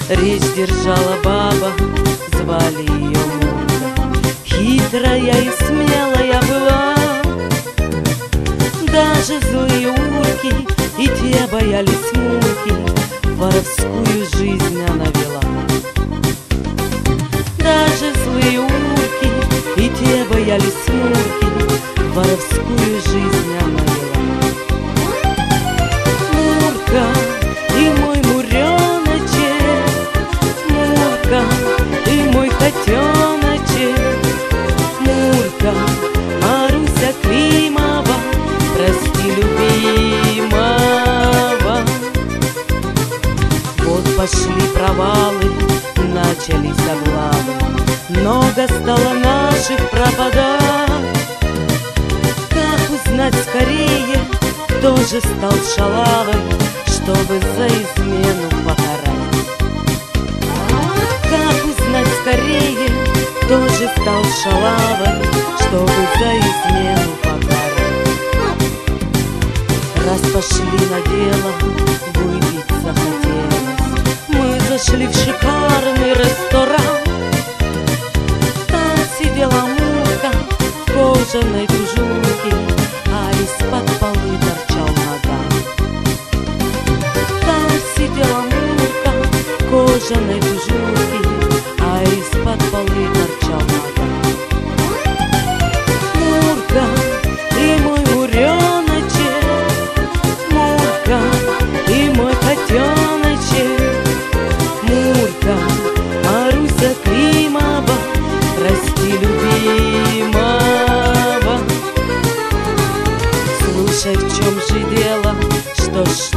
речь держала баба, звали ее Мурка. Хитрая и смелая была, даже злые урки и те боялись Мурки. Воровскую жизнь она вела. Даже злые урки и те боялись Мурки. Воровскую жизнь она вела. Мурка и мой муреночек, Мурка и мой котеночек, Мурка, Маруся Климова, прости, любимого. Вот пошли провалы, начались облавы, много стало наших пропадать. Как узнать скорее, кто же стал шалавой, чтобы за измену покарать? Как узнать скорее, кто же стал шалавой, чтобы за измену покарать? Раз пошли на дело, выпить захотелось, мы зашли в шикарный ресторан. Там сидела Мурка в кожаной тужурке, а из-под полы торчал наган. Там сидела Мурка в кожаной тужурке, а из-под полы торчал наган. Мурка и мой муреночек, Мурка и мой котеночек, Мурка, Маруся Климова, прости, любимого. Слушай, в чем же дело, что ж